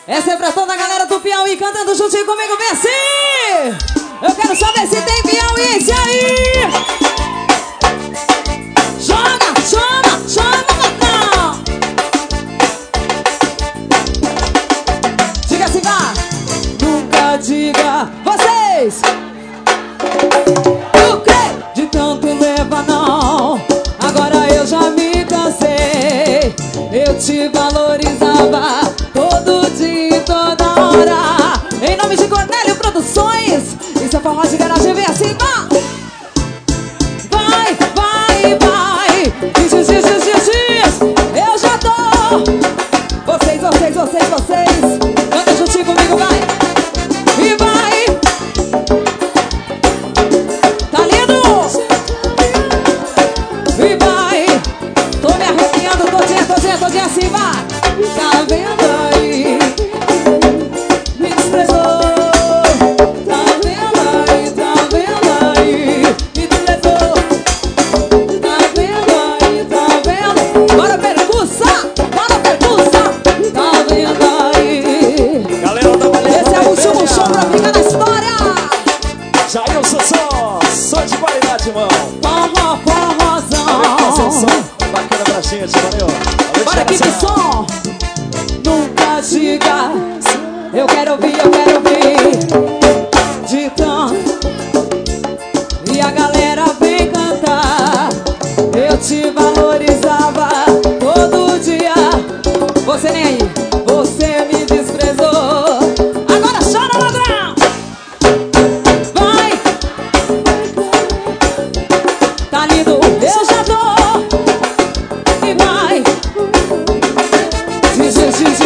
Essa é pra toda a galera do Piauí cantando juntinho comigo, vem assim! Eu quero saber se tem piauiense aí! Joga, chama, chama, não! Diga assim, vá! Nunca diga vocês! O quê? De tanto leva não. Agora eu já me cansei. Eu te valorizava todo dia e toda hora. Em nome de Cornélio Produções, isso é forró de garagem, vem assim, vá! Vai, vai, vai! Diz, eu já tô! Vocês, canta juntinho comigo, vai! E vai! Tá lindo? E vai! Tô me arrepiando todinha assim, vai! Tá vendo aí? Me desprezou. Tá vendo aí? Me desprezou. Tá vendo? Bora percussa! Tá vendo aí? Galera da Valência, esse é o último show pra ficar na história! Jailson som de qualidade, irmão. Forrozão! Bacana pra gente, valeu. Bora, equipe som! Nunca diga, eu quero ouvir de tanto. E a galera vem cantar. Eu te valorizava todo dia. Você nem aí, você me desprezou. Agora chora, ladrão! Vai! Tá lindo, eu já tô. E vai! Diz.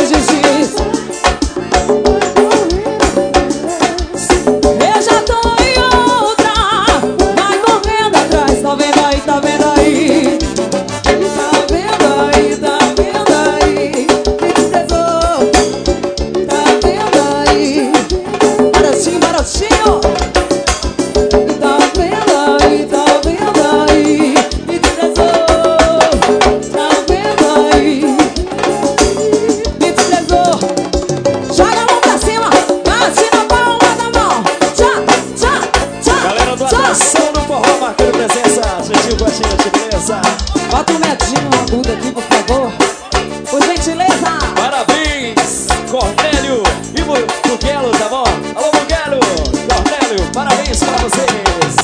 Eu já tô em outra. Vai correndo atrás. Tá vendo aí? Tá vendo aí? Me desprezou. Tá vendo aí? Barotinho. Tá vendo aí? Me desprezou. Tá vendo aí? Me desprezou. Joga a mão pra cima, bate na palma da mão. Tchá. Galera do Atração no Forró marcando presença. Gentil com a gente, beleza? Bota o medinho